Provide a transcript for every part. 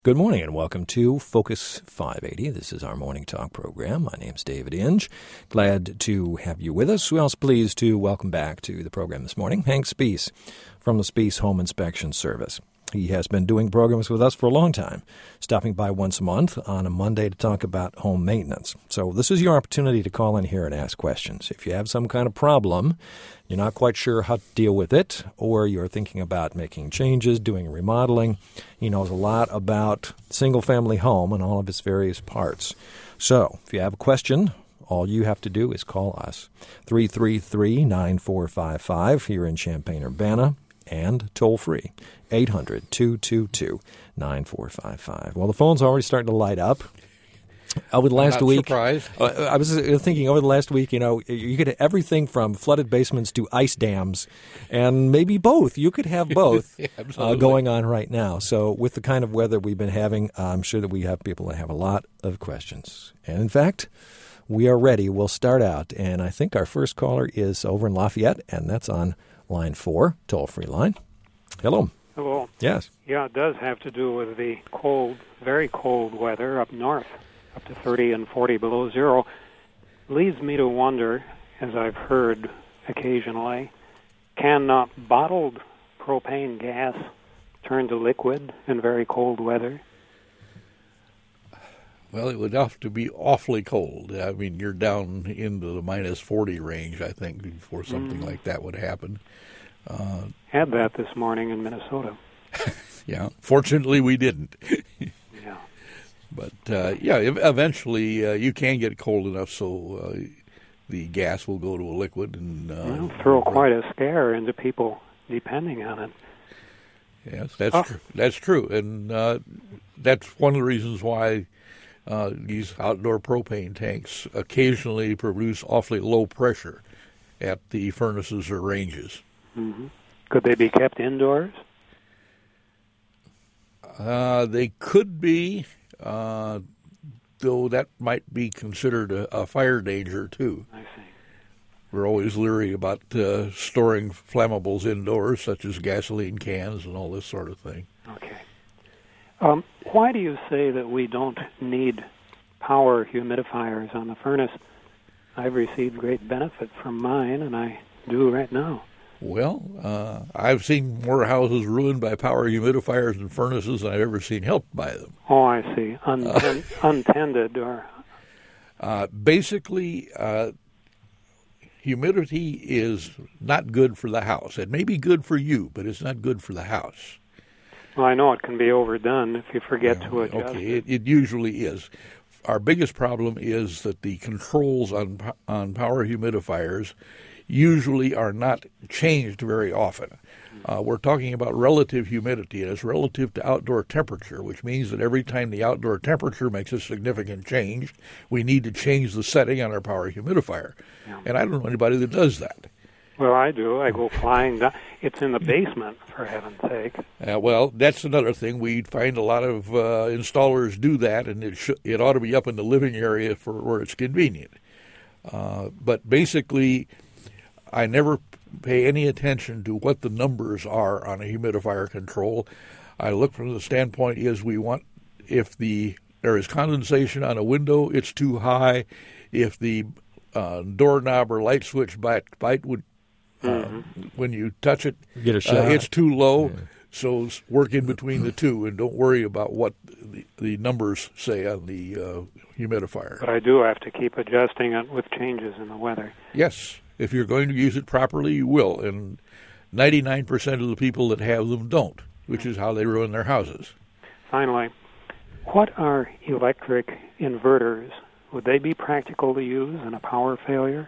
Good morning and welcome to Focus 580. This is our morning talk program. My name's David Inge. Glad to have you with us. We're also pleased to welcome back to the program this morning Hank Spees from the Spees Home Inspection Service. He has been doing programs with us for a long time, stopping by once a month on a Monday to talk about home maintenance. So this is your opportunity to call in here and ask questions. If you have some kind of problem, you're not quite sure how to deal with it, or you're thinking about making changes, doing remodeling, he knows a lot about single-family home and all of its various parts. So if you have a question, all you have to do is call us, 333-9455 here in Champaign-Urbana, and toll-free, 800-222-9455. Well, the phone's already starting to light up. Over the last week, surprised. I was thinking over the last week, you could have everything from flooded basements to ice dams, and maybe both. You could have both going on right now. So with the kind of weather we've been having, I'm sure that we have people that have a lot of questions. And in fact, we are ready. We'll start out. And I think our first caller is over in Lafayette, and that's on line 4, toll-free line. Hello. Hello. Yes. Yeah, it does have to do with the cold, very cold weather up north, up to 30 and 40 below zero. Leads me to wonder, as I've heard occasionally, can bottled propane gas turn to liquid in very cold weather? Well, it would have to be awfully cold. I mean, you're down into the minus 40 range, I think, before something like that would happen. Had that this morning in Minnesota. Yeah, fortunately we didn't. Yeah. But, eventually you can get cold enough so the gas will go to a liquid. And throw quite a scare into people depending on it. Yes, that's true. And that's one of the reasons why these outdoor propane tanks occasionally produce awfully low pressure at the furnaces or ranges. Mm-hmm. Could they be kept indoors? They could be, though that might be considered a fire danger, too. I see. We're always leery about storing flammables indoors, such as gasoline cans and all this sort of thing. Okay. Why do you say that we don't need power humidifiers on the furnace? I've received great benefit from mine, and I do right now. Well, I've seen more houses ruined by power humidifiers and furnaces than I've ever seen helped by them. Oh, I see. Untended or... Basically, humidity is not good for the house. It may be good for you, but it's not good for the house. Well, I know it can be overdone if you forget to adjust. Okay, it usually is. Our biggest problem is that the controls on power humidifiers usually are not changed very often. We're talking about relative humidity, and it's relative to outdoor temperature, which means that every time the outdoor temperature makes a significant change, we need to change the setting on our power humidifier. Yeah. And I don't know anybody that does that. Well, I do. I go flying down. It's in the basement, for heaven's sake. Well, that's another thing. We find a lot of installers do that, and it ought to be up in the living area for where it's convenient. But basically, I never pay any attention to what the numbers are on a humidifier control. I look from the standpoint is we want, if there is condensation on a window, it's too high. If the doorknob or light switch bite would, when you touch it, get a shot. It's too low. Yeah. So work in between the two and don't worry about what the numbers say on the humidifier. But I do have to keep adjusting it with changes in the weather. Yes. If you're going to use it properly, you will. And 99% of the people that have them don't, which is how they ruin their houses. Finally, what are electric inverters? Would they be practical to use in a power failure?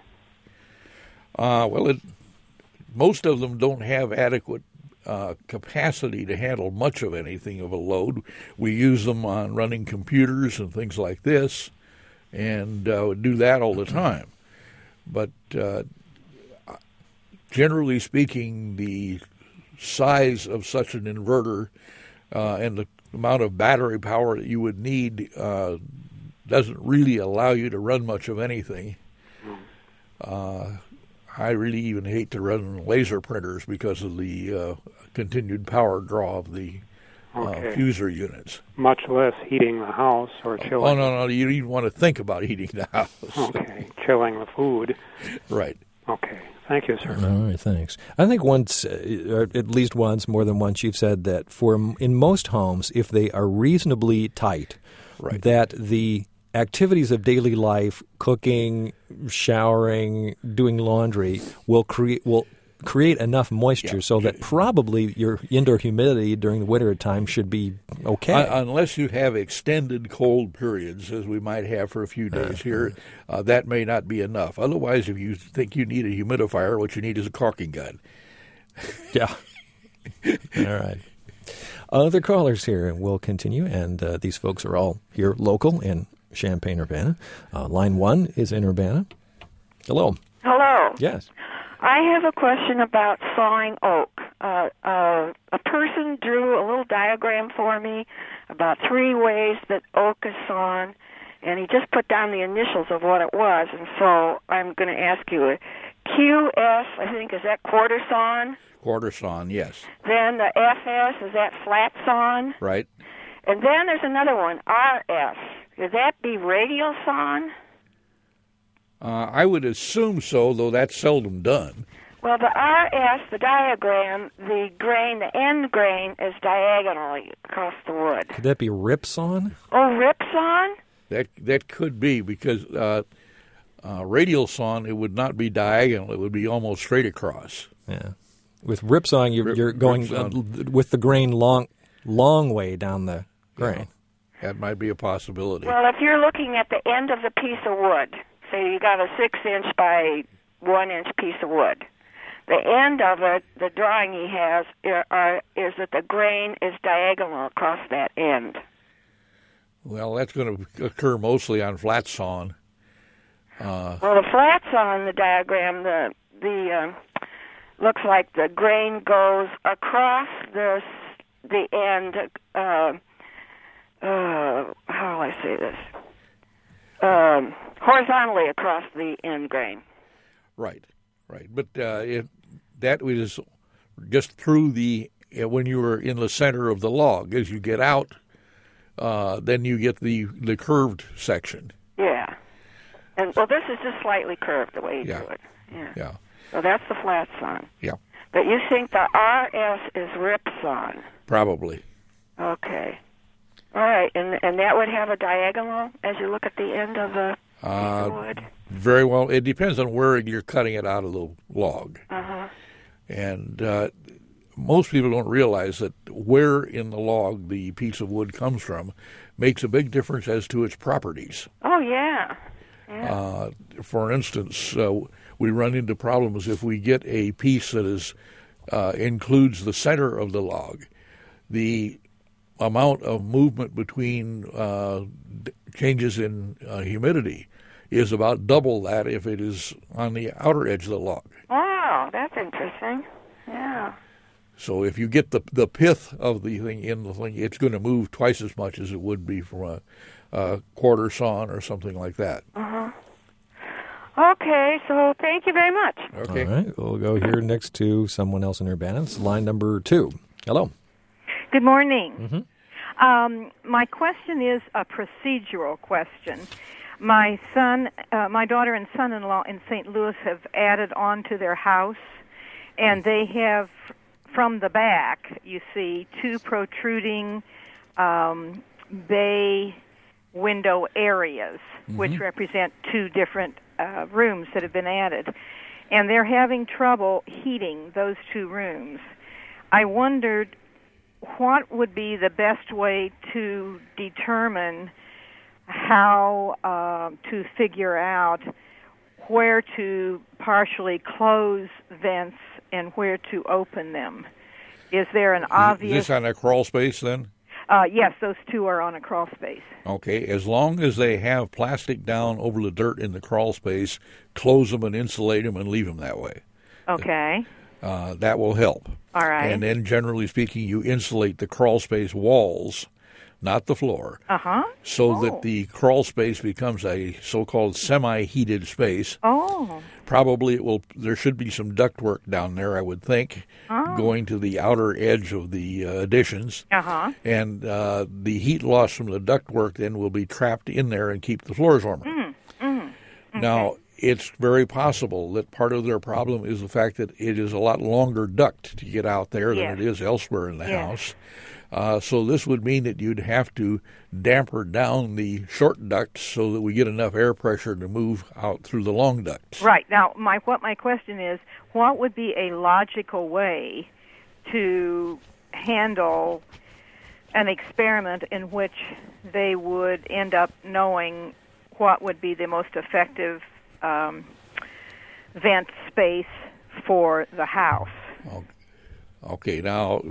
Most of them don't have adequate capacity to handle much of anything of a load. We use them on running computers and things like this, and do that all the time. But generally speaking, the size of such an inverter and the amount of battery power that you would need doesn't really allow you to run much of anything. I really even hate to run laser printers because of the continued power draw of the fuser units. Much less heating the house or chilling. Oh, no, you don't even want to think about heating the house. Okay, chilling the food. Right. Okay, thank you, sir. All right, thanks. I think once, or at least once, more than once, you've said that in most homes, if they are reasonably tight, right, that the activities of daily life, cooking, showering, doing laundry, will create enough moisture so that probably your indoor humidity during the winter time should be okay. Unless you have extended cold periods, as we might have for a few days here, that may not be enough. Otherwise, if you think you need a humidifier, what you need is a caulking gun. Yeah. All right. Other callers here, and we'll continue. And these folks are all here local in Champaign-Urbana. Line 1 is in Urbana. Hello. Hello. Yes. I have a question about sawing oak. A person drew a little diagram for me about 3 ways that oak is sawn, and he just put down the initials of what it was. And so I'm going to ask you, QS, I think, is that quarter sawn? Quarter sawn, yes. Then the FS, is that flat sawn? Right. And then there's another one, RS. Would that be radial sawn? I would assume so, though that's seldom done. Well, the RS, the diagram, the grain, the end grain is diagonally across the wood. Could that be rip sawn? Oh, rip sawn? That could be, because radial sawn, it would not be diagonal. It would be almost straight across. Yeah. With rip sawn, you're going with the grain long way down the grain. Yeah, that might be a possibility. Well, if you're looking at the end of the piece of wood, say you got a 6-inch by 1-inch piece of wood, the end of it, the drawing he has, is that the grain is diagonal across that end. Well, that's going to occur mostly on flat sawn. Well, the flat sawn, the diagram, the looks like the grain goes across the end. How do I say this? Horizontally across the end grain. Right. But that was just through when you were in the center of the log. As you get out, then you get the curved section. Yeah. And well, this is just slightly curved the way you do it. Yeah. So that's the flat sawn. Yeah. But you think the RS is rip sawn? Probably. Okay. All right, and that would have a diagonal as you look at the end of the piece of wood? Very well. It depends on where you're cutting it out of the log. Uh-huh. And most people don't realize that where in the log the piece of wood comes from makes a big difference as to its properties. Oh, yeah. For instance, we run into problems if we get a piece that includes the center of the log. The amount of movement between changes in humidity is about double that if it is on the outer edge of the log. Wow, that's interesting. Yeah. So if you get the pith of the thing in the thing, it's going to move twice as much as it would be from a quarter sawn or something like that. Uh-huh. Okay, so thank you very much. Okay. All right, we'll go here next to someone else in Urbana. It's line number 2. Hello. Good morning. Mm-hmm. My question is a procedural question. My daughter and son-in-law in St. Louis have added on to their house, and they have, from the back, you see, 2 protruding bay window areas, which represent 2 different rooms that have been added. And they're having trouble heating those 2 rooms. I wondered what would be the best way to determine how to figure out where to partially close vents and where to open them. Is there an obvious... Is this on a crawl space then? Yes, those 2 are on a crawl space. Okay, as long as they have plastic down over the dirt in the crawl space, close them and insulate them and leave them that way. Okay. That will help. All right. And then, generally speaking, you insulate the crawl space walls, not the floor, so that the crawl space becomes a so-called semi-heated space. Oh. Probably it will. There should be some ductwork down there, I would think, going to the outer edge of the additions. And the heat loss from the ductwork then will be trapped in there and keep the floors warmer. Okay. Now, it's very possible that part of their problem is the fact that it is a lot longer duct to get out there than it is elsewhere in the house. So this would mean that you'd have to damper down the short ducts so that we get enough air pressure to move out through the long ducts. Right. Now, my question is, what would be a logical way to handle an experiment in which they would end up knowing what would be the most effective vent space for the house? Okay, now...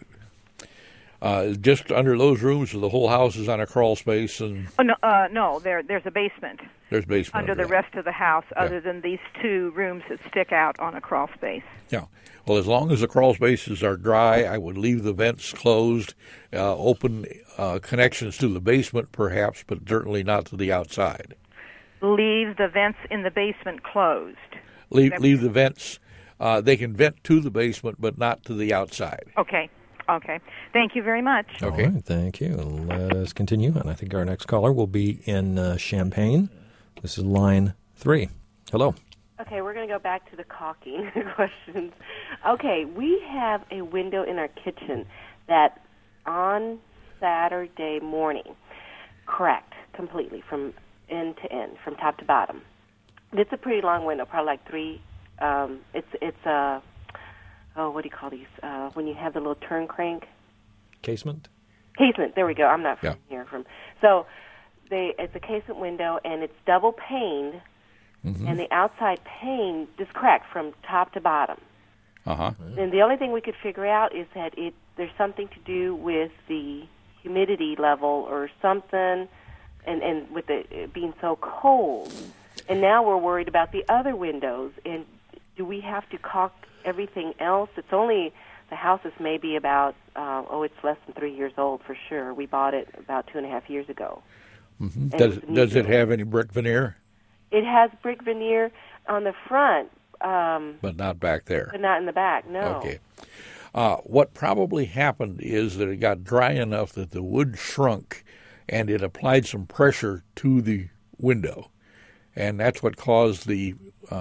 just under those rooms, so the whole house is on a crawl space, and no, there's a basement. There's basement under the rest of the house, other than these 2 rooms that stick out on a crawl space. Yeah. Well, as long as the crawl spaces are dry, I would leave the vents closed, open connections to the basement, perhaps, but certainly not to the outside. Leave the vents in the basement closed. Leave the vents. They can vent to the basement, but not to the outside. Okay. Thank you very much. Okay. All right, thank you. Let us continue. And I think our next caller will be in Champaign. This is line 3. Hello. Okay, we're going to go back to the caulking questions. Okay, we have a window in our kitchen that on Saturday morning cracked completely from end to end, from top to bottom. It's a pretty long window, probably like 3. It's a... what do you call these? When you have the little turn crank? Casement? Casement, there we go. I'm not from here. So it's a casement window, and it's double paned, and the outside pane is cracked from top to bottom. And the only thing we could figure out is that there's something to do with the humidity level or something, and with it being so cold. And now we're worried about the other windows, and do we have to caulk everything else? It's only, the house is maybe about, it's less than 3 years old for sure. We bought it about 2.5 years ago. Does it have any brick veneer? It has brick veneer on the front. But not back there. But not in the back, no. Okay. What probably happened is that it got dry enough that the wood shrunk and it applied some pressure to the window. And that's what caused the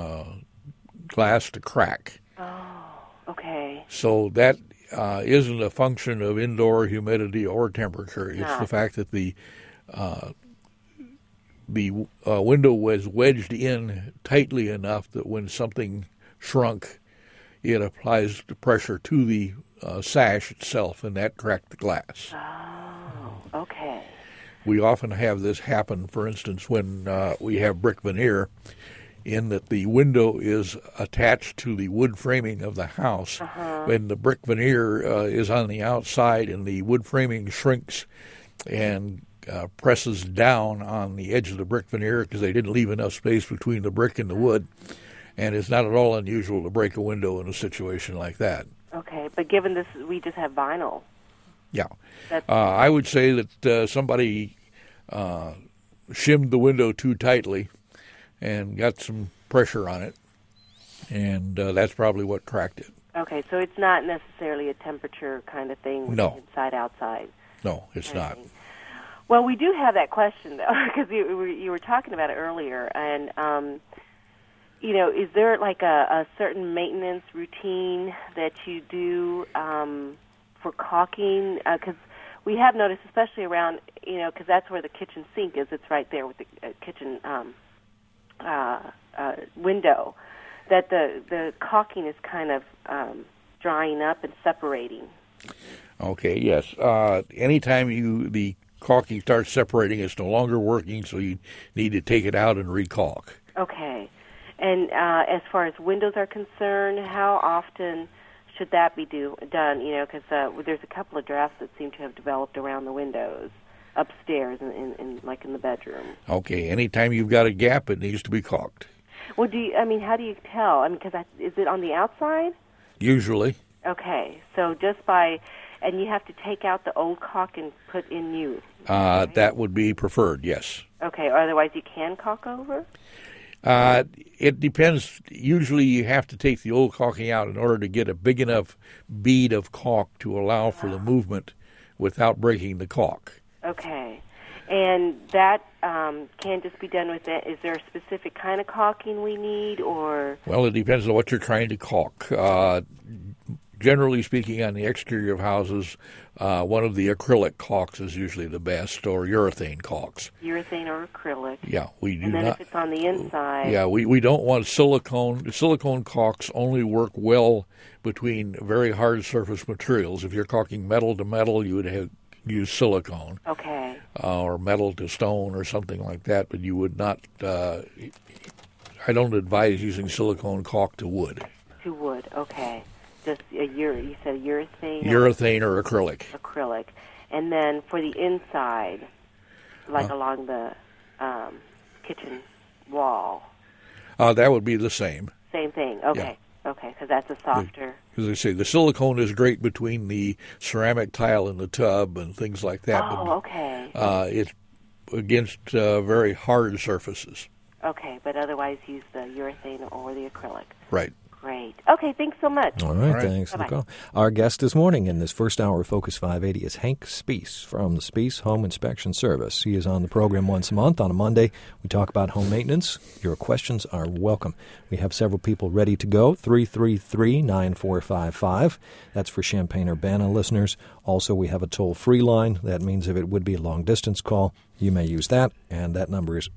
glass to crack. Okay. So that isn't a function of indoor humidity or temperature. It's the fact that the window was wedged in tightly enough that when something shrunk, it applies the pressure to the sash itself, and that cracked the glass. Oh, okay. We often have this happen, for instance, when we have brick veneer, in that the window is attached to the wood framing of the house. When the brick veneer is on the outside and the wood framing shrinks and presses down on the edge of the brick veneer because they didn't leave enough space between the brick and the wood. And it's not at all unusual to break a window in a situation like that. Okay, but given this, we just have vinyl. Yeah. I would say that somebody shimmed the window too tightly and got some pressure on it, and that's probably what cracked it. Okay, so it's not necessarily a temperature kind of thing, no. Inside, outside. No, it's not. Well, we do have that question, though, because you were talking about it earlier, and, is there like a certain maintenance routine that you do for caulking? Because we have noticed, especially around, because that's where the kitchen sink is, it's right there with the kitchen window, that the caulking is kind of drying up and separating. Okay, yes. Anytime the caulking starts separating, it's no longer working, so you need to take it out and re-caulk. Okay. And as far as windows are concerned, how often should that be done? Because there's a couple of drafts that seem to have developed around the windows upstairs in like in the bedroom. Okay, anytime you've got a gap, it needs to be caulked. Well, how do you tell? Because is it on the outside? Usually. Okay, so and you have to take out the old caulk and put in new. Right? That would be preferred, yes. Okay, or otherwise you can caulk over? It depends. Usually you have to take the old caulking out in order to get a big enough bead of caulk to allow for the movement without breaking the caulk. Okay. And that can just be done with it. Is there a specific kind of caulking we need, or? Well, it depends on what you're trying to caulk. Generally speaking, on the exterior of houses, one of the acrylic caulks is usually the best, or urethane caulks. Urethane or acrylic. Yeah, we do not. And then not. if it's on the inside. Yeah, we don't want silicone. Silicone caulks only work well between very hard surface materials. If you're caulking metal to metal, you would use silicone. Okay. Or metal to stone or something like that, but you would not. I don't advise using silicone caulk to wood. To wood, okay. Just you said urethane? Urethane or acrylic. Acrylic. And then for the inside, like along the kitchen wall? That would be the same. Same thing, okay. Yeah. Okay, because that's a softer... As I say, the silicone is great between the ceramic tile in the tub and things like that. Oh, okay. It's against very hard surfaces. Okay, but otherwise use the urethane or the acrylic. Right. Great. Okay, thanks so much. All right, thanks for the call. Our guest this morning in this first hour of Focus 580 is Hank Spees from the Spees Home Inspection Service. He is on the program once a month. On a Monday, we talk about home maintenance. Your questions are welcome. We have several people ready to go. 333-9455. That's for Champaign-Urbana listeners. Also, we have a toll-free line. That means if it would be a long-distance call, you may use that, and that number is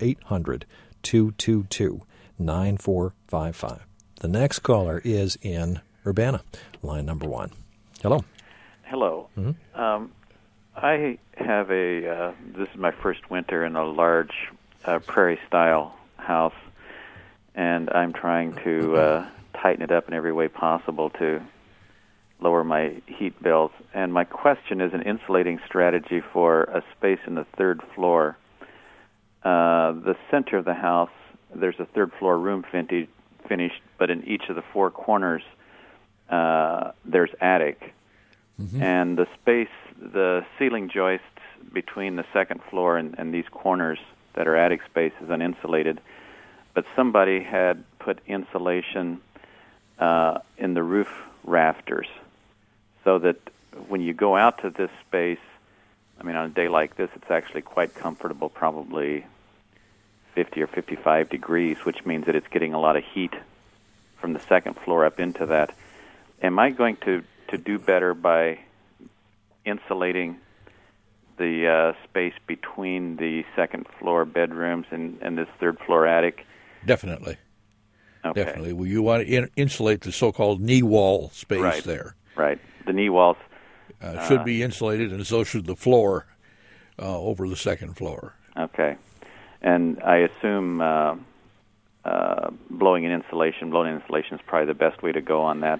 800-222-9455. The next caller is in Urbana, line number 1. Hello. Hello. Mm-hmm. I have this is my first winter in a large prairie-style house, and I'm trying to tighten it up in every way possible to lower my heat bills. And my question is an insulating strategy for a space in the third floor. The center of the house, there's a third-floor room finished, but in each of the four corners, there's attic. Mm-hmm. And the space, the ceiling joists between the second floor and these corners that are attic space is uninsulated. But somebody had put insulation in the roof rafters so that when you go out to this space, I mean, on a day like this, it's actually quite comfortable, probably 50 or 55 degrees, which means that it's getting a lot of heat from the second floor up into that. Am I going to do better by insulating the space between the second floor bedrooms and this third floor attic? Definitely. Okay. Definitely. Well, you want to insulate the so-called knee wall space there. Right. The knee walls should be insulated, and so should the floor over the second floor. Okay. And I assume blowing in insulation is probably the best way to go on that.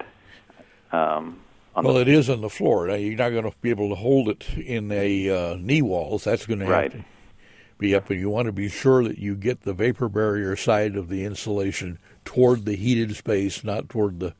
It is on the floor. Now, you're not going to be able to hold it in a knee walls. That's going to have to be up, and you want to be sure that you get the vapor barrier side of the insulation toward the heated space, not toward the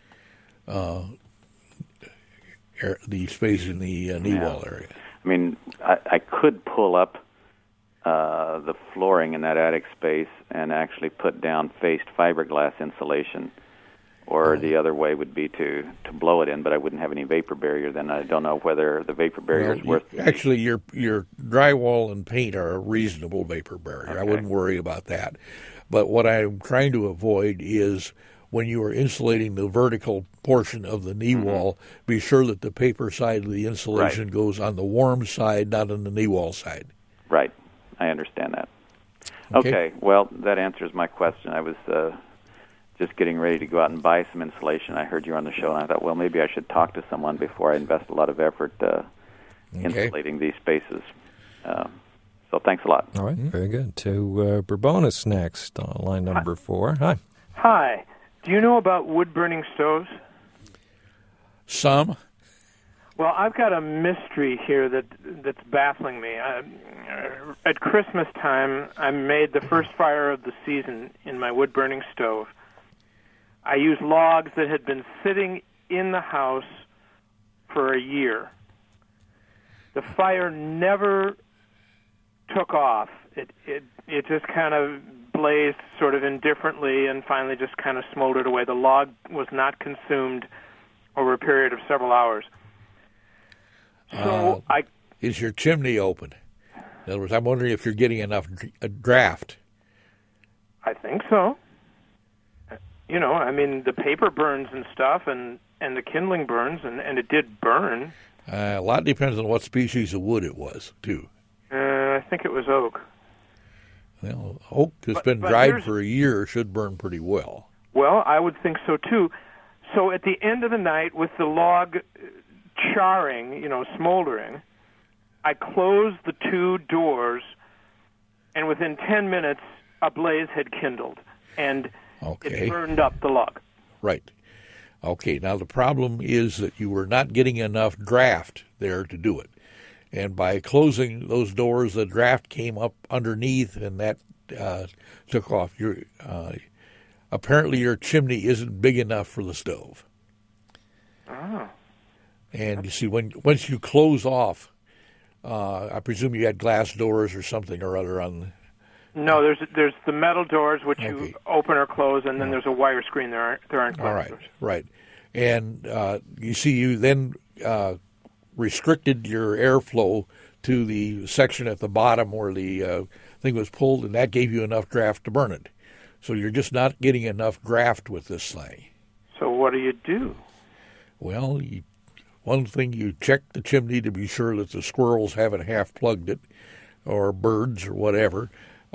space in the knee wall area. I mean, I could pull up the flooring in that attic space and actually put down faced fiberglass insulation, or the other way would be to blow it in, but I wouldn't have any vapor barrier then. I don't know whether the vapor barrier is worth it. Actually, your drywall and paint are a reasonable vapor barrier. Okay. I wouldn't worry about that. But what I'm trying to avoid is when you are insulating the vertical portion of the knee wall, be sure that the paper side of the insulation goes on the warm side, not on the knee wall side. Right. I understand that. Okay. Well, that answers my question. I was just getting ready to go out and buy some insulation. I heard you on the show, and I thought, well, maybe I should talk to someone before I invest a lot of effort insulating these spaces. So thanks a lot. All right, very good. To Bourbonus next, line number 4. Hi. Hi. Do you know about wood-burning stoves? Some. Well, I've got a mystery here that's baffling me. At Christmas time, I made the first fire of the season in my wood-burning stove. I used logs that had been sitting in the house for a year. The fire never took off. It just kind of blazed sort of indifferently and finally just kind of smoldered away. The log was not consumed over a period of several hours. So is your chimney open? In other words, I'm wondering if you're getting enough draft. I think so. You know, I mean, the paper burns and stuff, and the kindling burns, and it did burn. A lot depends on what species of wood it was, too. I think it was oak. Well, oak that's been dried for a year should burn pretty well. Well, I would think so, too. So at the end of the night, with the log charring, you know, smoldering, I closed the 2 doors, and within 10 minutes, a blaze had kindled, and it burned up the log. Right. Okay, now the problem is that you were not getting enough draft there to do it. And by closing those doors, the draft came up underneath, and that took off. Apparently your chimney isn't big enough for the stove. Oh. And you see, once you close off, I presume you had glass doors or something or other on. No, there's the metal doors which you open or close, and then there's a wire screen. There aren't glass doors. Right. And you see, you then restricted your airflow to the section at the bottom where the thing was pulled, and that gave you enough draft to burn it. So you're just not getting enough draft with this thing. So what do you do? Well, one thing, you check the chimney to be sure that the squirrels haven't half plugged it, or birds or whatever.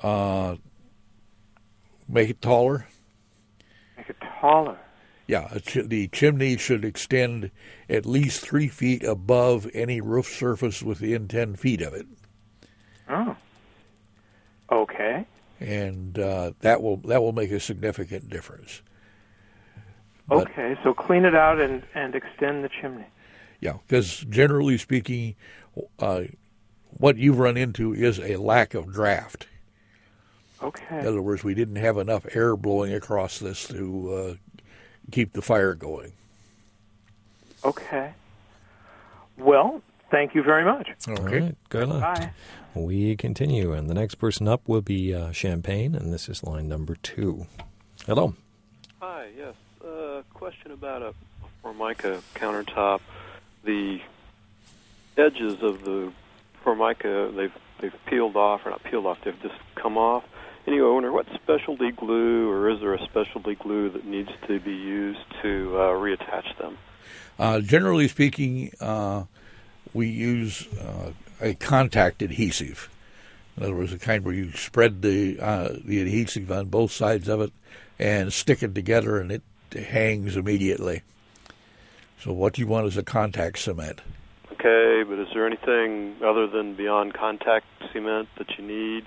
Make it taller. Make it taller. Yeah, the chimney should extend at least 3 feet above any roof surface within 10 feet of it. Oh. Okay. And that will make a significant difference. Okay, so clean it out and extend the chimney. Yeah, because generally speaking, what you've run into is a lack of draft. Okay. In other words, we didn't have enough air blowing across this to keep the fire going. Okay. Well, thank you very much. Okay. All right, good luck. Bye. We continue, and the next person up will be Champagne, and this is line number 2. Hello. Hi, yes. Question about a Formica countertop. The edges of the Formica, they've peeled off, or not peeled off, they've just come off. Anyway, I wonder what specialty glue, or is there a specialty glue that needs to be used to reattach them? Generally speaking, we use a contact adhesive. In other words, the kind where you spread the adhesive on both sides of it and stick it together, and it hangs immediately. So what you want is a contact cement. Okay, but is there anything other than beyond contact cement that you need?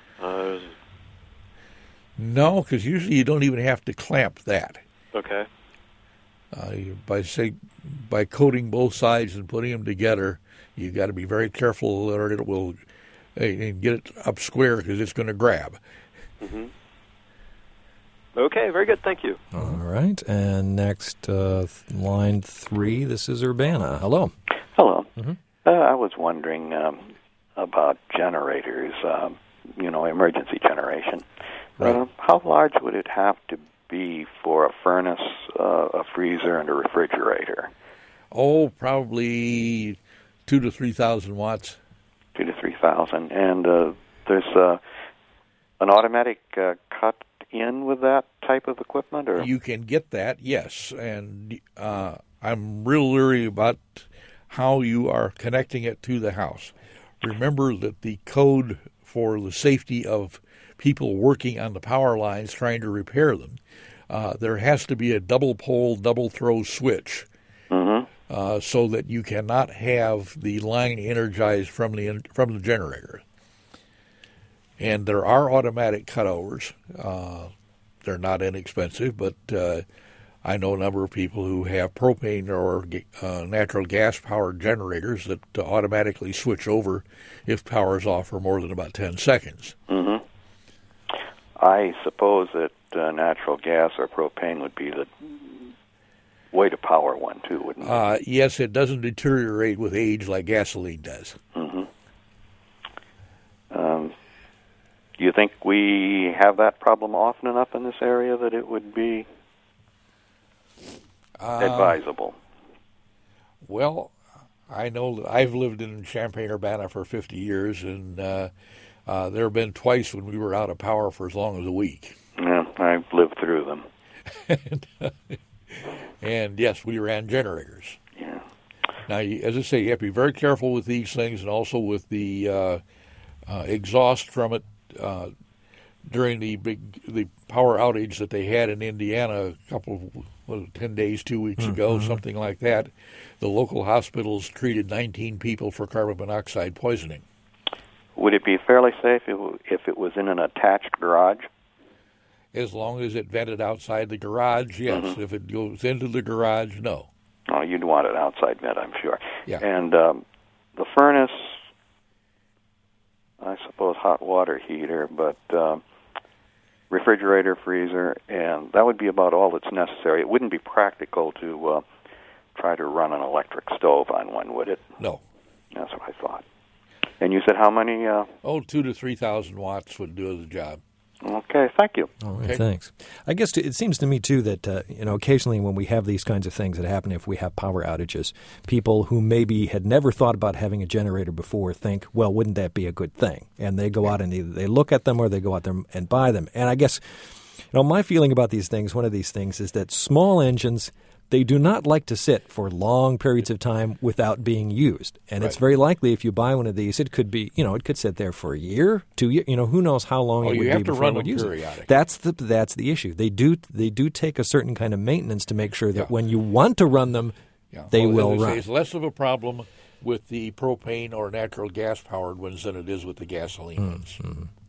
No, because usually you don't even have to clamp that. Okay. By coating both sides and putting them together, you've got to be very careful or it will and get it up square because it's going to grab. Mm-hmm. Okay, very good. Thank you. All right, and next, line 3, this is Urbana. Hello. Hello. Mm-hmm. I was wondering about generators, emergency generation. Right. How large would it have to be for a furnace, a freezer, and a refrigerator? Oh, probably 2,000 to 3,000 watts. 2,000 to 3,000. And there's an automatic cut in with that type of equipment? Or you can get that, yes. And I'm real leery about how you are connecting it to the house. Remember that the code for the safety of people working on the power lines trying to repair them, there has to be a double pole, double throw switch, so that you cannot have the line energized from the generator. And there are automatic cutovers. They're not inexpensive, but I know a number of people who have propane or natural gas-powered generators that automatically switch over if power is off for more than about 10 seconds. Mm-hmm. I suppose that natural gas or propane would be the way to power one, too, wouldn't it? Yes, it doesn't deteriorate with age like gasoline does. Mm-hmm. Do you think we have that problem often enough in this area that it would be advisable? Well, I know that I've lived in Champaign-Urbana for 50 years, and there have been twice when we were out of power for as long as a week. Yeah, I've lived through them. And yes, we ran generators. Yeah. Now, as I say, you have to be very careful with these things, and also with the exhaust from it. During the power outage that they had in Indiana a couple of 10 days, 2 weeks ago, something like that, the local hospitals treated 19 people for carbon monoxide poisoning. Would it be fairly safe if it was in an attached garage? As long as it vented outside the garage, yes. If it goes into the garage, no. Oh, you'd want it outside vent, I'm sure. Yeah. And the furnace, I suppose hot water heater, but refrigerator, freezer, and that would be about all that's necessary. It wouldn't be practical to try to run an electric stove on one, would it? No. That's what I thought. And you said how many? 2,000 to 3,000 watts would do the job. Okay, thank you. All right, thanks. I guess it seems to me, too, that occasionally when we have these kinds of things that happen, if we have power outages, people who maybe had never thought about having a generator before think, well, wouldn't that be a good thing? And they go out and either they look at them or they go out there and buy them. And I guess, my feeling about these things, one of these things is that small engines, they do not like to sit for long periods of time without being used. And it's very likely if you buy one of these, it could be, it could sit there for a year, 2 years, who knows how long it would be before it would use it. That's the issue. They do take a certain kind of maintenance to make sure that when you want to run them, they will run. It's less of a problem with the propane or natural gas powered ones than it is with the gasoline ones.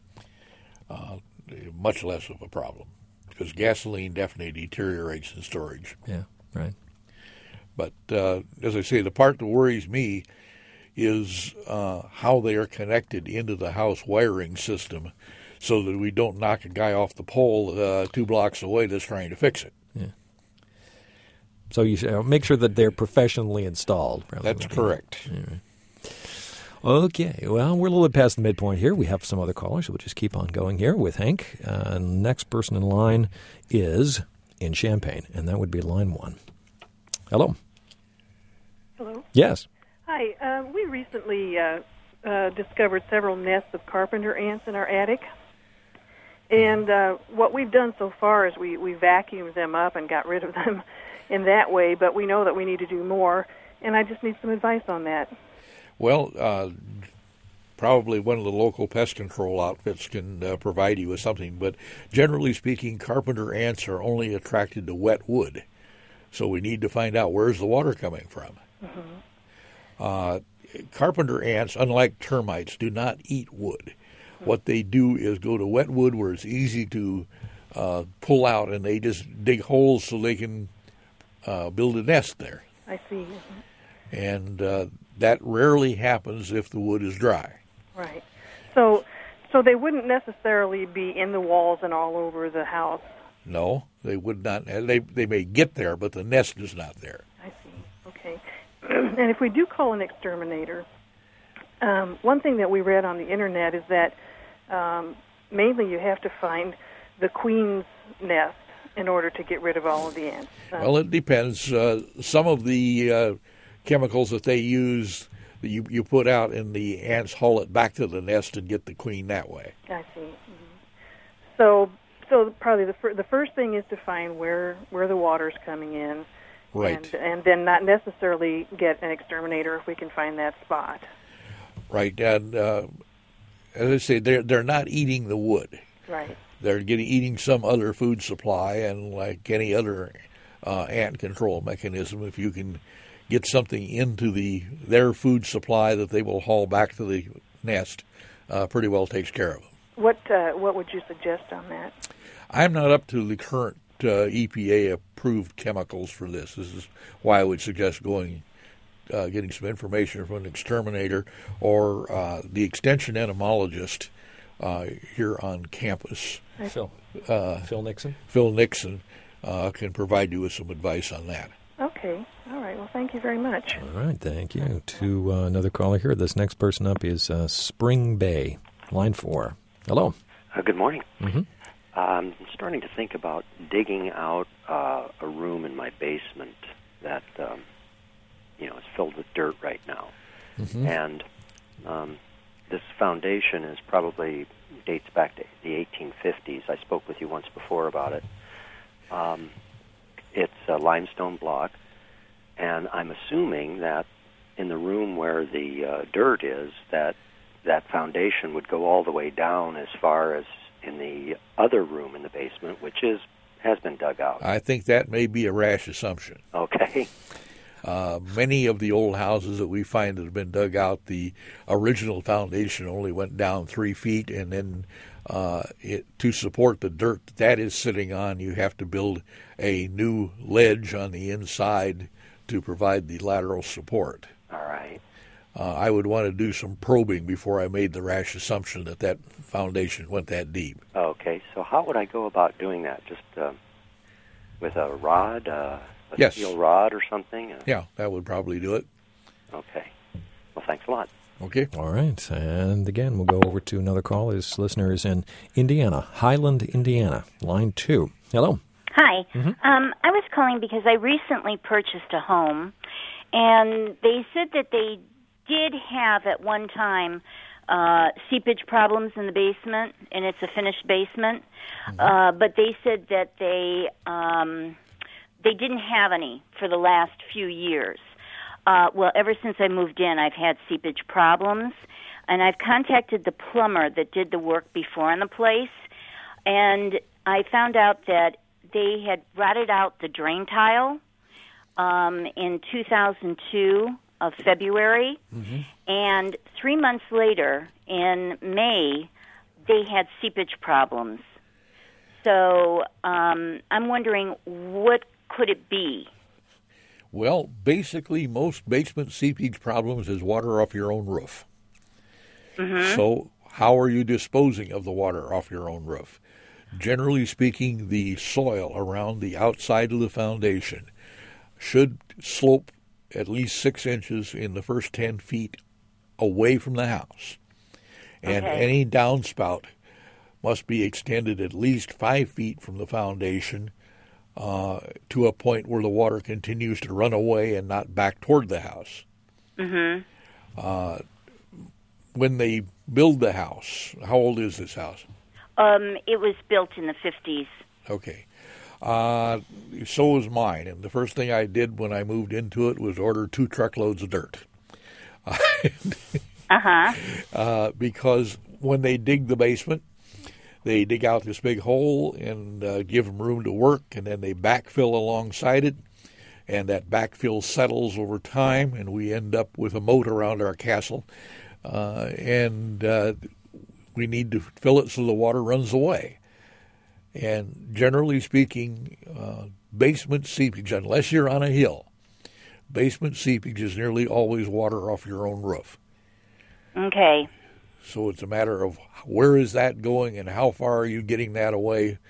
Much less of a problem because gasoline definitely deteriorates in storage. Yeah. Right. But as I say, the part that worries me is how they are connected into the house wiring system so that we don't knock a guy off the pole 2 blocks away that's trying to fix it. Yeah. So you should make sure that they're professionally installed. That's correct. Right. Okay. Well, we're a little bit past the midpoint here. We have some other callers, so we'll just keep on going here with Hank. Next person in line is in Champaign, and that would be line 1. Hello. Hello. Yes. Hi. We recently discovered several nests of carpenter ants in our attic, and what we've done so far is we vacuumed them up and got rid of them in that way, but we know that we need to do more, and I just need some advice on that. Well, probably one of the local pest control outfits can provide you with something. But generally speaking, carpenter ants are only attracted to wet wood. So we need to find out where's the water coming from. Carpenter ants, unlike termites, do not eat wood. What they do is go to wet wood where it's easy to pull out, and they just dig holes so they can build a nest there. I see. And that rarely happens if the wood is dry. Right. So they wouldn't necessarily be in the walls and all over the house. No, they would not. They may get there, but the nest is not there. I see. Okay. And if we do call an exterminator, one thing that we read on the internet is that mainly you have to find the queen's nest in order to get rid of all of the ants. Well, it depends. Some of the chemicals that they use, you put out, and the ants haul it back to the nest and get the queen that way. I see. So probably the first thing is to find where the water's coming in, right, and then not necessarily get an exterminator if we can find that spot. Right, and as I say, they're not eating the wood. Right. They're eating some other food supply, and like any other ant control mechanism, if you can get something into their food supply that they will haul back to the nest, pretty well takes care of them. What would you suggest on that? I'm not up to the current EPA-approved chemicals for this. This is why I would suggest getting some information from an exterminator or the extension entomologist here on campus. Phil Nixon. Phil Nixon can provide you with some advice on that. Okay. All right. Well, thank you very much. All right. Thank you. To another caller here. This next person up is Spring Bay, line 4. Hello. Good morning. Mm-hmm. I'm starting to think about digging out a room in my basement that, is filled with dirt right now. Mm-hmm. And this foundation dates back to the 1850s. I spoke with you once before about it. It's a limestone block, and I'm assuming that in the room where the dirt is, that foundation would go all the way down as far as in the other room in the basement, which has been dug out. I think that may be a rash assumption. Okay. Many of the old houses that we find that have been dug out, the original foundation only went down 3 feet, and then to support the dirt that is sitting on, you have to build a new ledge on the inside to provide the lateral support. All right. I would want to do some probing before I made the rash assumption that foundation went that deep. Okay, so how would I go about doing that? Just with a rod, yes. Steel rod or something? Yeah, that would probably do it. Okay. Well, thanks a lot. Okay. All right. And again, we'll go over to another call. This listener is in Indiana, Highland, Indiana, line 2. Hello. Hi. Mm-hmm. I was calling because I recently purchased a home, and they said that they did have at one time seepage problems in the basement, and it's a finished basement. Mm-hmm. But they said that they didn't have any for the last few years. Well, ever since I moved in, I've had seepage problems, and I've contacted the plumber that did the work before on the place, and I found out that they had rotted out the drain tile in 2002 of February, mm-hmm. and 3 months later, in May, they had seepage problems. So I'm wondering, what could it be? Well, basically, most basement seepage problems is water off your own roof. Mm-hmm. So how are you disposing of the water off your own roof? Generally speaking, the soil around the outside of the foundation should slope at least 6 inches in the first 10 feet away from the house. And any downspout must be extended at least 5 feet from the foundation to a point where the water continues to run away and not back toward the house. Mm-hmm. When they build the house, how old is this house? It was built in the 50s. Okay. So was mine, and the first thing I did when I moved into it was order 2 truckloads of dirt. Because when they dig the basement, they dig out this big hole and give them room to work, and then they backfill alongside it, and that backfill settles over time, and we end up with a moat around our castle, and we need to fill it so the water runs away. And generally speaking, basement seepage, unless you're on a hill, basement seepage is nearly always water off your own roof. Okay. So it's a matter of where is that going and how far are you getting that away.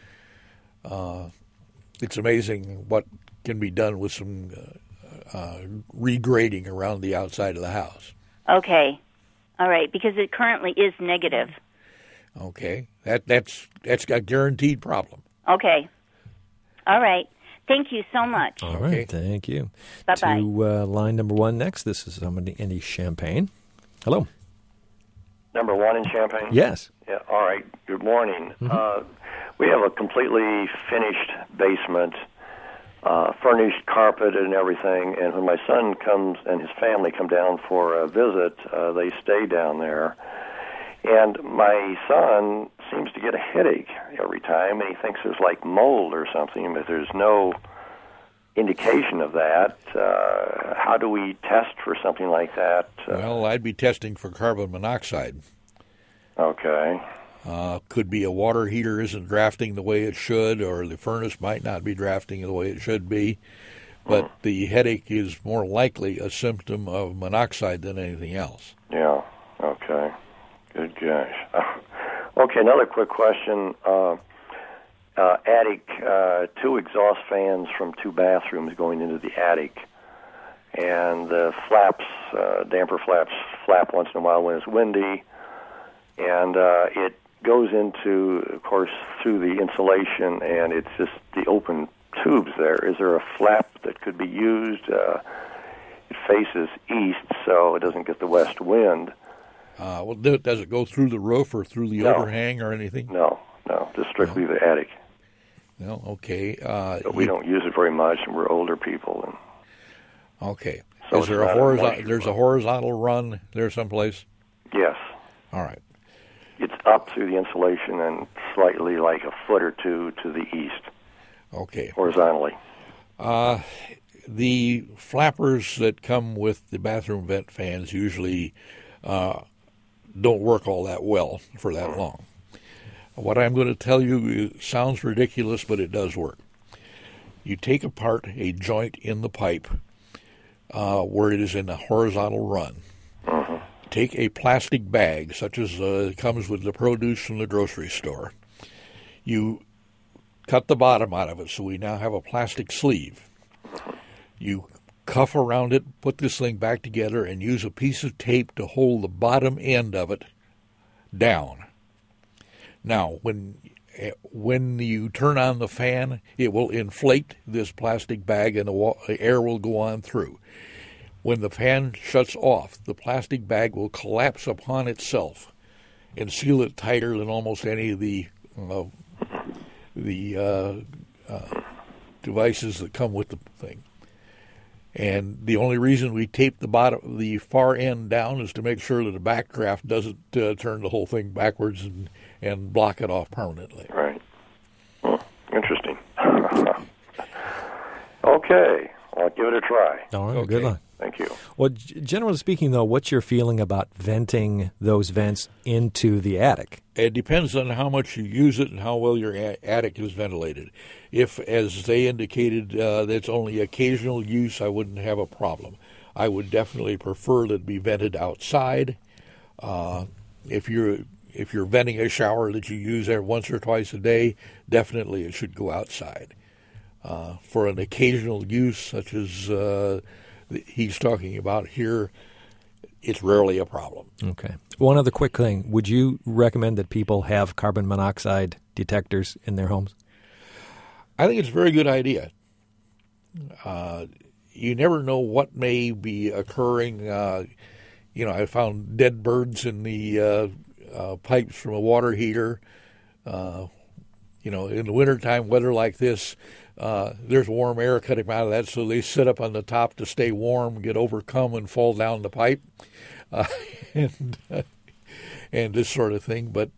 It's amazing what can be done with some regrading around the outside of the house. Okay. All right, because it currently is negative. Okay. That's a guaranteed problem. Okay. All right. Thank you so much. All right. Thank you. Bye-bye. To line number 1 next. This is somebody in Champaign. Hello. Number 1 in Champaign? Yes. Yeah. All right. Good morning. Mm-hmm. We have a completely finished basement, furnished, carpet, and everything. And when my son comes and his family come down for a visit, they stay down there. And my son seems to get a headache every time, and he thinks there's like mold or something, but there's no indication of that. How do we test for something like that? Well, I'd be testing for carbon monoxide. Okay. Could be a water heater isn't drafting the way it should, or the furnace might not be drafting the way it should be. But the headache is more likely a symptom of monoxide than anything else. Yeah, okay. Good gosh. Okay, another quick question. Attic, 2 exhaust fans from 2 bathrooms going into the attic. And the flaps, damper flaps, flap once in a while when it's windy. And it goes into, of course, through the insulation, and it's just the open tubes there. Is there a flap that could be used? It faces east, so it doesn't get the west wind. Well, does it go through the roof or through the overhang or anything? No, just strictly the attic. No, okay. But we don't use it very much, and we're older people. And okay. So is there a horizontal? There's a horizontal run there someplace? Yes. All right. It's up through the insulation and slightly like a foot or two to the east. Okay. Horizontally. The flappers that come with the bathroom vent fans usually don't work all that well for that long. What I'm going to tell you sounds ridiculous, but it does work. You take apart a joint in the pipe where it is in a horizontal run. Take a plastic bag, such as comes with the produce from the grocery store. You cut the bottom out of it, so we now have a plastic sleeve. You cuff around it, put this thing back together, and use a piece of tape to hold the bottom end of it down. Now, when you turn on the fan, it will inflate this plastic bag, and the air will go on through. When the fan shuts off, the plastic bag will collapse upon itself and seal it tighter than almost any of the devices that come with the thing. And the only reason we tape the far end down is to make sure that the backdraft doesn't turn the whole thing backwards and block it off permanently. Right. Interesting. Okay. I'll give it a try. All right, good luck. Thank you. Well, generally speaking, though, what's your feeling about venting those vents into the attic? It depends on how much you use it and how well your attic is ventilated. If, as they indicated, that's only occasional use, I wouldn't have a problem. I would definitely prefer that it be vented outside. If you're venting a shower that you use there once or twice a day, definitely it should go outside. For an occasional use, such as he's talking about here, it's rarely a problem. Okay. One other quick thing. Would you recommend that people have carbon monoxide detectors in their homes? I think it's a very good idea. You never know what may be occurring. I found dead birds in the pipes from a water heater. In the wintertime weather like this, there's warm air cutting out of that, so they sit up on the top to stay warm, get overcome, and fall down the pipe, and this sort of thing. But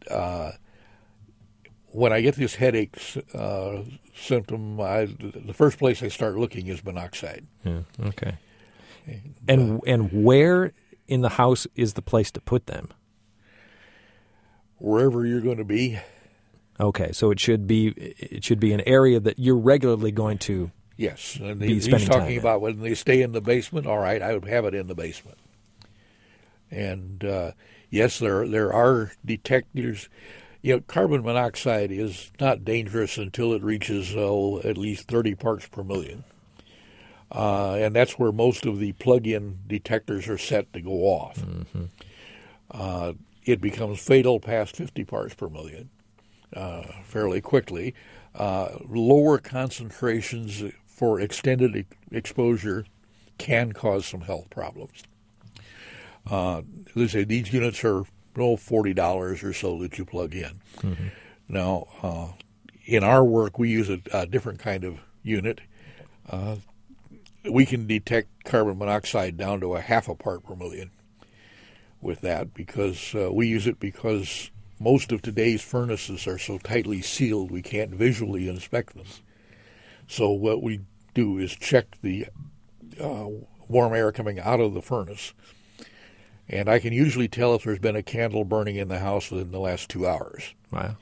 when I get this headache symptom, the first place I start looking is monoxide. Yeah, okay. And where in the house is the place to put them? Wherever you're going to be. Okay, so it should be an area that you're regularly going to. Yes, and be he's talking about when they stay in the basement. All right, I would have it in the basement. And yes, there are detectors. Carbon monoxide is not dangerous until it reaches at least 30 parts per million, and that's where most of the plug-in detectors are set to go off. Mm-hmm. It becomes fatal past 50 parts per million. Fairly quickly. Lower concentrations for extended exposure can cause some health problems. They say these units are $40 or so that you plug in. Mm-hmm. Now, in our work, we use a different kind of unit. We can detect carbon monoxide down to a half a part per million with that because we use it because most of today's furnaces are so tightly sealed we can't visually inspect them. So what we do is check the warm air coming out of the furnace, and I can usually tell if there's been a candle burning in the house within the last 2 hours. Wow.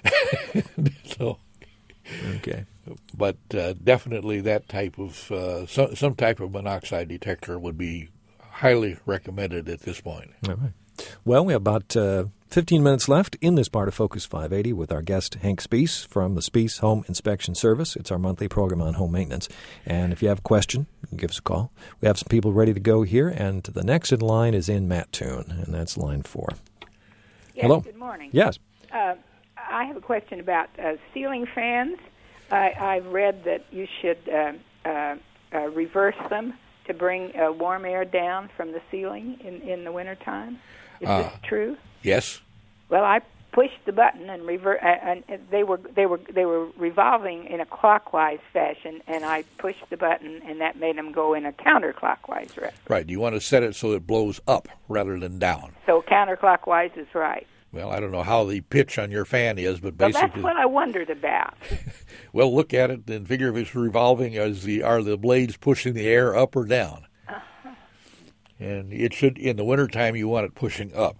Okay. But definitely that type of some type of monoxide detector would be highly recommended at this point. All right. Well, we have about 15 minutes left in this part of Focus 580 with our guest, Hank Spees from the Spees Home Inspection Service. It's our monthly program on home maintenance. And if you have a question, you can give us a call. We have some people ready to go here, and the next in line is in Mattoon, and that's line 4. Yes, hello. Good morning. Yes. I have a question about ceiling fans. I've read that you should reverse them to bring warm air down from the ceiling in the wintertime. Is this true? Yes. Well, I pushed the button and and they were revolving in a clockwise fashion, and I pushed the button, and that made them go in a counterclockwise direction. Right. You want to set it so it blows up rather than down. So counterclockwise is right. Well, I don't know how the pitch on your fan is, but basically... Well, that's what I wondered about. Well, look at it and figure if it's revolving, are the blades pushing the air up or down? Uh-huh. And it should, in the wintertime, you want it pushing up.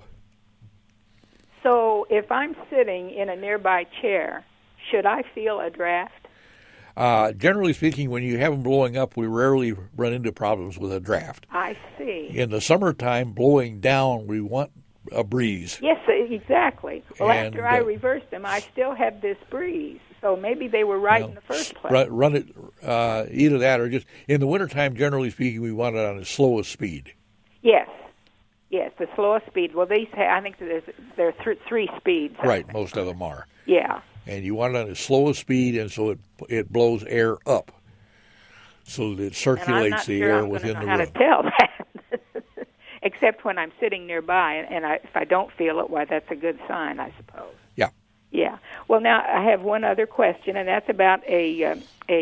So if I'm sitting in a nearby chair, should I feel a draft? Generally speaking, when you have them blowing up, we rarely run into problems with a draft. I see. In the summertime, blowing down, we want a breeze. Yes, exactly. Well, after I reversed them, I still have this breeze. So maybe they were right in the first place. Run it, either that or just, in the wintertime, generally speaking, we want it on the slowest speed. Yes. Yes, the slowest speed. Well, I think there are three speeds. Right, most of them are. Yeah. And you want it on the slowest speed, and so it blows air up, so that it circulates the air within the room. I'm not sure how to tell that, except when I'm sitting nearby, and if I don't feel it, why, that's a good sign, I suppose. Yeah. Yeah. Well, now I have one other question, and that's about a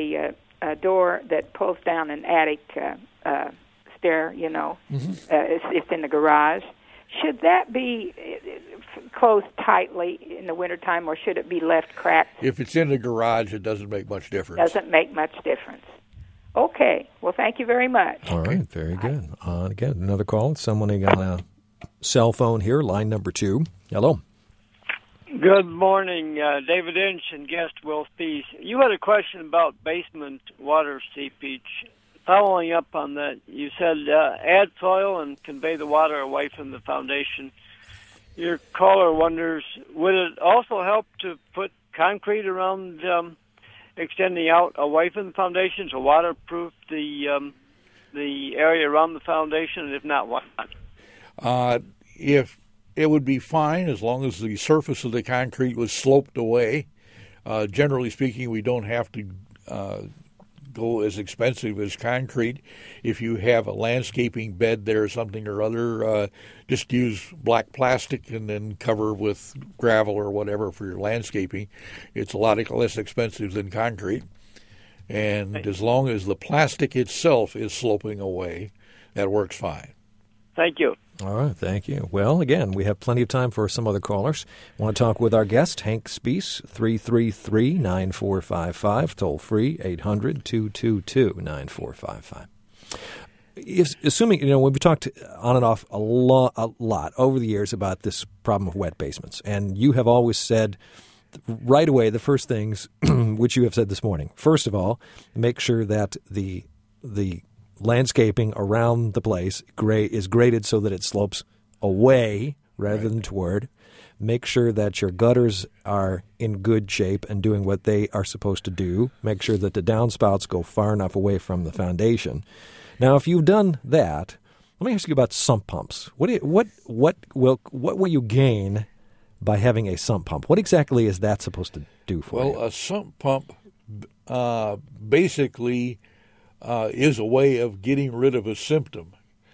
door that pulls down an attic stair, it's in the garage. Should that be closed tightly in the wintertime, or should it be left cracked? If it's in the garage, it doesn't make much difference. Doesn't make much difference. Okay. Well, thank you very much. All right. Very good. Again, another call. Someone got a cell phone here, line number 2. Hello. Good morning, David Inch and guest Will Spies. You had a question about basement water seepage. Following up on that, you said add soil and convey the water away from the foundation. Your caller wonders, would it also help to put concrete around, extending out away from the foundation to waterproof the area around the foundation? And if not, why not? If it would be fine as long as the surface of the concrete was sloped away. Generally speaking, we don't have to go as expensive as concrete. If you have a landscaping bed there or something or other, just use black plastic and then cover with gravel or whatever for your landscaping. It's a lot less expensive than concrete. And as long as the plastic itself is sloping away, that works fine. Thank you. All right, thank you. Well, again, we have plenty of time for some other callers. Want to talk with our guest, Hank Spies, 333-9455, toll free, 800-222-9455. Assuming, we've talked on and off a lot over the years about this problem of wet basements, and you have always said right away the first things, which you have said this morning. First of all, make sure that the landscaping around the place is graded so that it slopes away rather than toward. Make sure that your gutters are in good shape and doing what they are supposed to do. Make sure that the downspouts go far enough away from the foundation. Now, if you've done that, let me ask you about sump pumps. What will you gain by having a sump pump? What exactly is that supposed to do for you? Well, a sump pump basically is a way of getting rid of a symptom.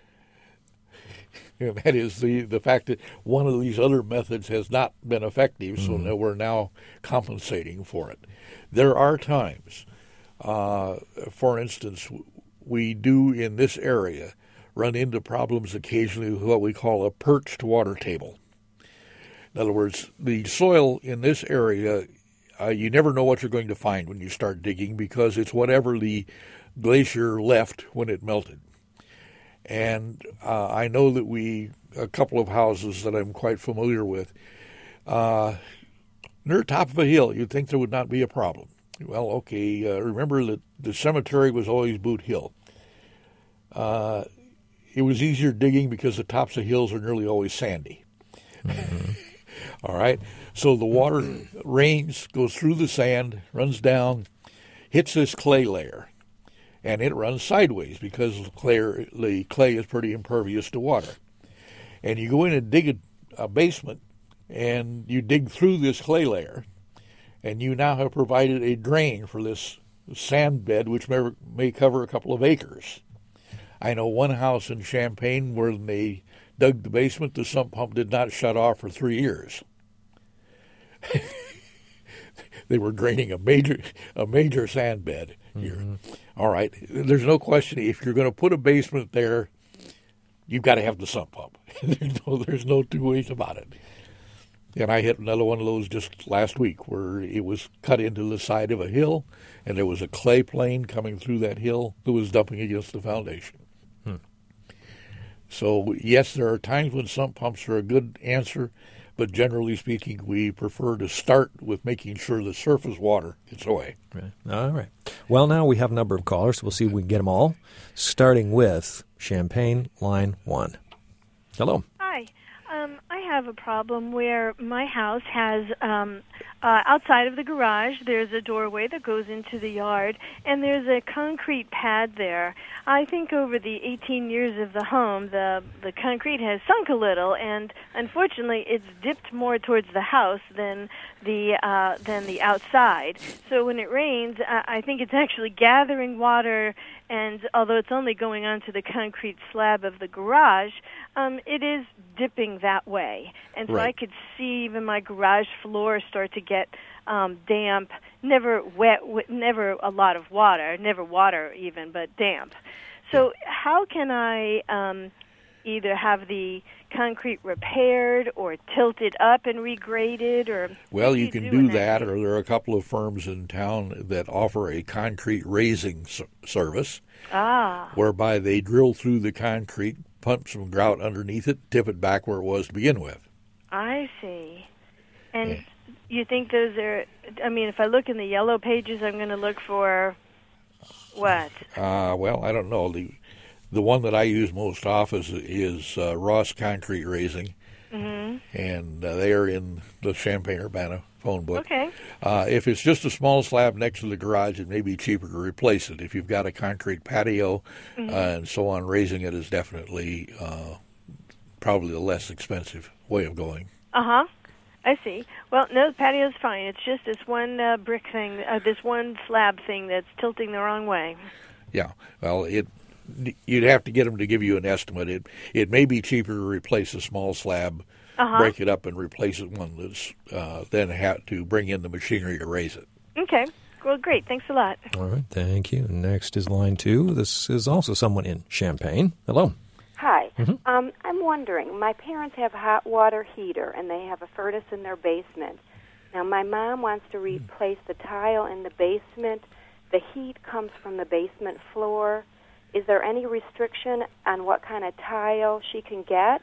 That is the fact that one of these other methods has not been effective, so we're now compensating for it. There are times, for instance, we do in this area run into problems occasionally with what we call a perched water table. In other words, the soil in this area, you never know what you're going to find when you start digging because it's whatever the glacier left when it melted. And I know that a couple of houses that I'm quite familiar with, near the top of a hill, you'd think there would not be a problem. Well, okay, remember that the cemetery was always Boot Hill. It was easier digging because the tops of hills are nearly always sandy. Mm-hmm. All right, so the water rains, goes through the sand, runs down, hits this clay layer. And it runs sideways because the clay is pretty impervious to water. And you go in and dig a basement, and you dig through this clay layer, and you now have provided a drain for this sand bed, which may cover a couple of acres. I know one house in Champaign where they dug the basement, the sump pump did not shut off for 3 years. They were draining a major sand bed here. All right, there's no question if you're going to put a basement there, you've got to have the sump pump. There's no two ways about it. And I hit another one of those just last week where it was cut into the side of a hill, and there was a clay plane coming through that hill that was dumping against the foundation. So, yes, there are times when sump pumps are a good answer, but generally speaking, we prefer to start with making sure the surface water gets away. Right. All right. Well, now we have a number of callers. We'll see if we can get them all, starting with Champaign, line 1. Hello. Hi. I have a problem where my house has, outside of the garage, there's a doorway that goes into the yard, and there's a concrete pad there. I think over the 18 years of the home, the concrete has sunk a little, and unfortunately, it's dipped more towards the house than the outside. So when it rains, I think it's actually gathering water, and although it's only going onto the concrete slab of the garage, it is dipping that way. And so I could see even my garage floor start to get damp, never wet, never a lot of water, never water even, but damp. So how can I either have the concrete repaired or tilted up and regraded? Or well, you can do that, or there are a couple of firms in town that offer a concrete raising service, whereby they drill through the concrete, pump some grout underneath it, tip it back where it was to begin with. I see. And you think those are, I mean, if I look in the yellow pages, I'm going to look for what? Well, I don't know. The one that I use most often is Ross Concrete Raising, and they are in the Champaign-Urbana phone book. Okay. If it's just a small slab next to the garage, it may be cheaper to replace it. If you've got a concrete patio and so on, raising it is definitely probably the less expensive way of going. I see. Well, no, the patio's fine. It's just this one brick thing, this one slab thing that's tilting the wrong way. Yeah. Well, you'd have to get them to give you an estimate. It may be cheaper to replace a small slab, break it up, and replace it one that's then have to bring in the machinery to raise it. Okay. Well, great. Thanks a lot. All right. Thank you. Next is line 2. This is also someone in Champaign. Hello. Hi. I'm wondering, my parents have a hot water heater, and they have a furnace in their basement. Now, my mom wants to replace the tile in the basement. The heat comes from the basement floor. Is there any restriction on what kind of tile she can get?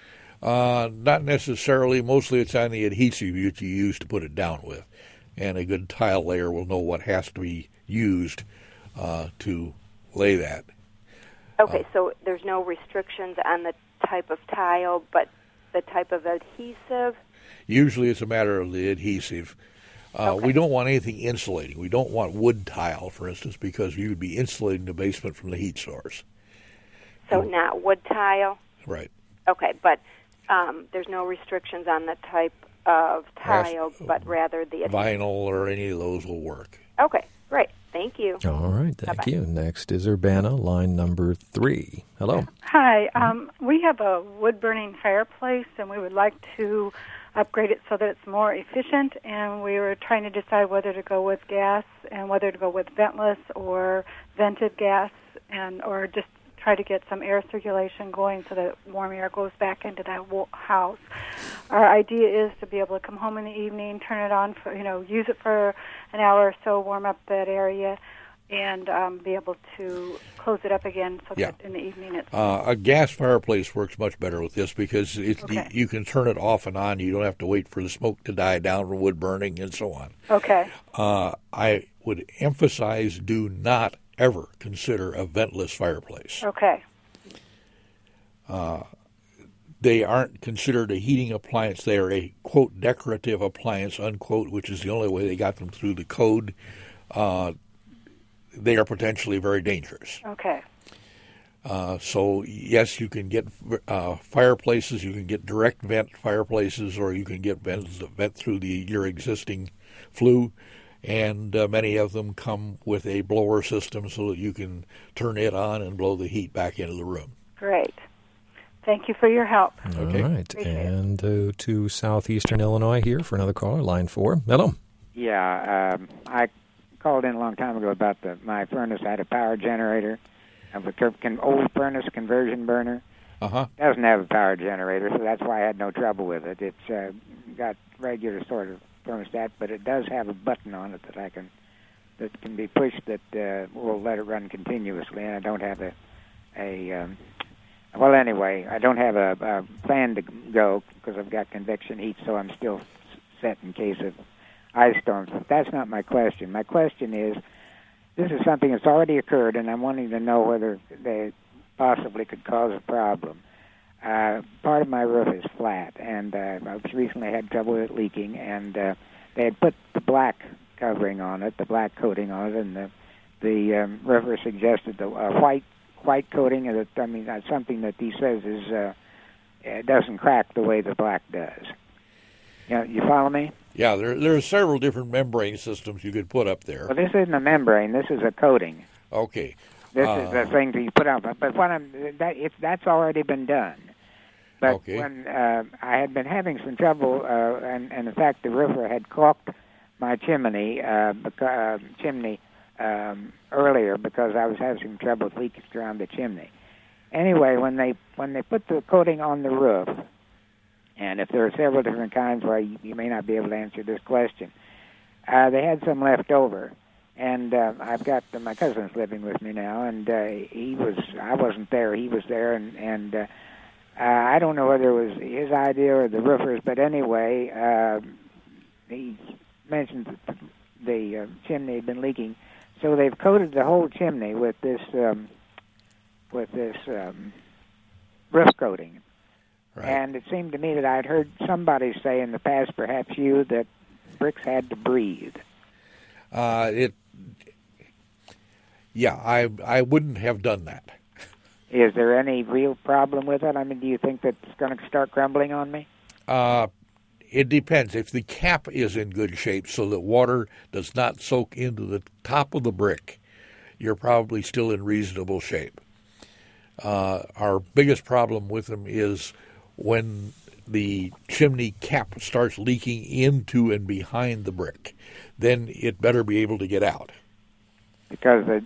Not necessarily. Mostly it's on the adhesive that you use to put it down with. And a good tile layer will know what has to be used to lay that. Okay, so there's no restrictions on the type of tile, but the type of adhesive? Usually it's a matter of the adhesive. We don't want anything insulating. We don't want wood tile, for instance, because you would be insulating the basement from the heat source. So not wood tile? Right. Okay, but there's no restrictions on the type of tile, but rather the adhesive. Vinyl or any of those will work. Okay, great. Thank you. All right, thank you. Next is Urbana, line number 3. Hello. Hi. We have a wood-burning fireplace, and we would like to upgrade it so that it's more efficient, and we were trying to decide whether to go with gas and whether to go with ventless or vented gas, or just try to get some air circulation going so that warm air goes back into that house. Our idea is to be able to come home in the evening, turn it on, for, use it for an hour or so, warm up that area, and be able to close it up again so that in the evening it's... a gas fireplace works much better with this because you can turn it off and on. You don't have to wait for the smoke to die down from wood burning and so on. Okay. I would emphasize do not ever consider a ventless fireplace. Okay. They aren't considered a heating appliance. They are a, quote, decorative appliance, unquote, which is the only way they got them through the code. They are potentially very dangerous. Okay. So, yes, you can get fireplaces. You can get direct vent fireplaces, or you can get vents that vent through your existing flue. And many of them come with a blower system so that you can turn it on and blow the heat back into the room. Great. Thank you for your help. Okay. All right. And to southeastern Illinois here for another caller, line 4. Hello. Yeah, I called in a long time ago about my furnace. I had a power generator, old furnace conversion burner. Doesn't have a power generator, so that's why I had no trouble with it. It's got regular sort of thermostat, but it does have a button on it that can be pushed that will let it run continuously. And I don't have well, anyway, I don't have a plan to go because I've got convection heat, so I'm still set in case of ice storms. But that's not my question. My question is, this is something that's already occurred, and I'm wanting to know whether they possibly could cause a problem. Part of my roof is flat, and I recently had trouble with it leaking, and they had put the black covering on it, the black coating on it, and the roofer suggested the white coating. That's something that he says is it doesn't crack the way the black does. You follow me? Yeah, there are several different membrane systems you could put up there. Well, this isn't a membrane. This is a coating. Okay. This is the thing that you put up. But that's already been done. But when I had been having some trouble, and in fact the roofer had caulked my chimney earlier because I was having some trouble with leakage around the chimney. Anyway, when they put the coating on the roof, and if there are several different kinds where you may not be able to answer this question, they had some left over. And I've got my cousin's living with me now, and I wasn't there. He was there, and I don't know whether it was his idea or the roofer's, but anyway, he mentioned that the chimney had been leaking, so they've coated the whole chimney with this roof coating. Right. And it seemed to me that I'd heard somebody say in the past, perhaps you, that bricks had to breathe. I wouldn't have done that. Is there any real problem with it? Do you think that it's going to start crumbling on me? It depends. If the cap is in good shape so that water does not soak into the top of the brick, you're probably still in reasonable shape. Our biggest problem with them is when the chimney cap starts leaking into and behind the brick. Then it better be able to get out. Because